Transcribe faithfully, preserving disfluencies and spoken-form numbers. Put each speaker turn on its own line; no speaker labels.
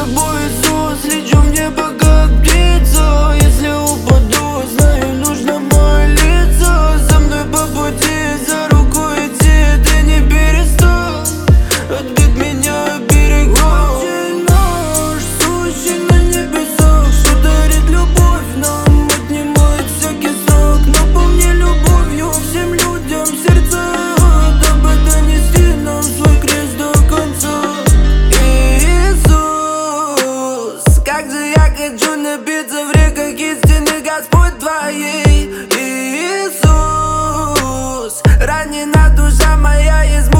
тобой, Иисус. Лечу в небо, как птица. Если упаду, знаю, нужно молиться. Со мной по пути, за руку идти. Ты не перестал от бед меня берегать. Очень наш, сущий на небесах, что дарит любовь нам, отнимает всякий страх. Наполни любовью всем людям сердца, дабы донести нам свой крест до конца. Иисус, как же я хочу напиться в реках истины, Господь твоей. Иисус, ранена душа моя, есть